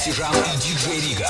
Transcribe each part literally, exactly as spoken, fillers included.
Ram и диджей Рига.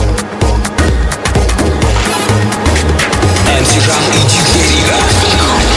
Ram и диджей Рига.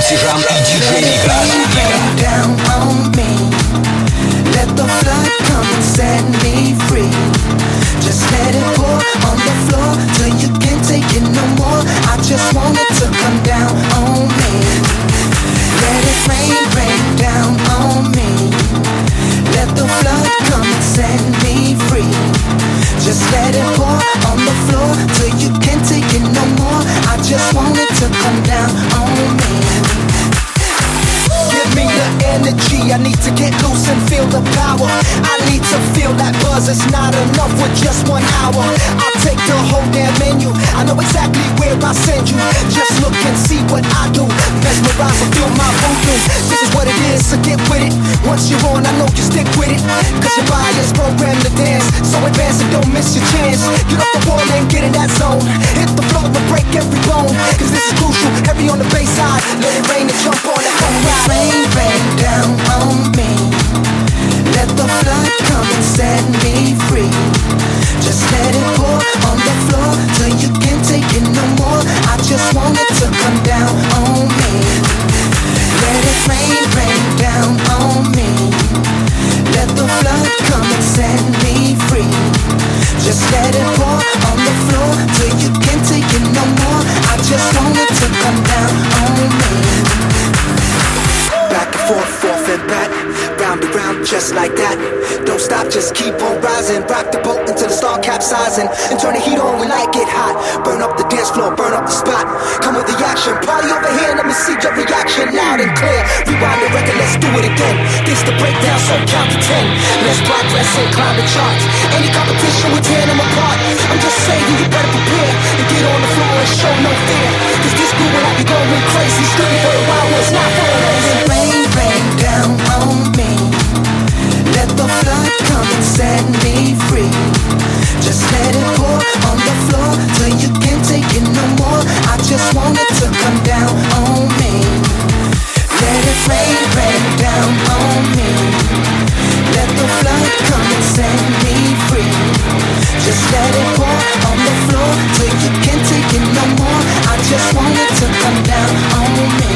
платежам и диджей-миксам. Let the flood come and set me free. Just let it pour on the floor till you can't take it no more. I just want it to come down on me. Let it rain, rain down on me. Let the flood come and set me free. Just let it pour on the floor till you can't take it no more. I just want it to come down on me. Give me the energy, I need to get loose and feel the power. I need to feel that buzz, it's not enough with just one hour. I'll take the whole damn menu, I know exactly where I send you. Just look and see what I do, mesmerize and feel my voodoo. This is what it is, so get with it. Once you're on, I know you stick with it. Cause your body is programmed to dance, so advance and don't miss your chance. Get off the wall and get in that zone. Hit the floor and break every bone. Cause this is crucial, heavy on the bass side. Let it rain and jump on that home ride. Rain, rain down on me. Let the flood come and set me free. Just let it pour on the floor till you can't take it no more. I just want it to come down on me. Let it rain, rain down on me. Let the flood come and set me free. Just let it pour on the floor till you can't take it no more. I just want it to come down on me. Back and forth, forth and back, round and round just like that. Don't stop, just keep on rising. Rock the boat until the start capsizing. And turn the heat on when I get hot. Burn up the dance floor, burn up the spot. Come with the action, party over here, let me see your reaction loud and clear. Rewind the record, let's do it again. This the breakdown, so count to ten. Let's progress and climb the charts. Any competition, we tear them apart. I'm just saying, you better prepare and get on the floor and show no fear. Cause this groove will have you going crazy. Study for a while, it's not for a reason. Rain, rain down on me. Let the flood come and set me free. Just let it pour on the floor till you can't take it no more. I just want it to come down on me. Let it rain, rain down on me. Let the flood come and set me free. Just let it pour on the floor till you can't take it no more. I just want it to come down on me.